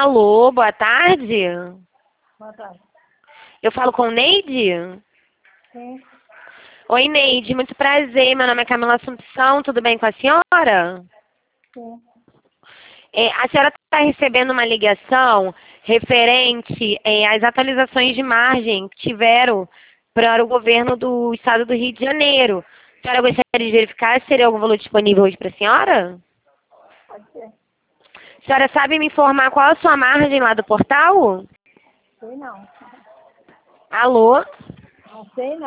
Alô, boa tarde. Boa tarde. Eu falo com Neide? Sim, Oi, Neide, muito prazer. Meu nome é Camila Assumpção, tudo bem com a senhora? sim. A senhora está recebendo uma ligação referente às atualizações de margem que tiveram para o governo do estado do Rio de Janeiro. A senhora gostaria de verificar se teria algum valor disponível hoje para a senhora? Pode ser. A senhora sabe me informar qual a sua margem lá do portal? Sei não. Alô? Não sei não.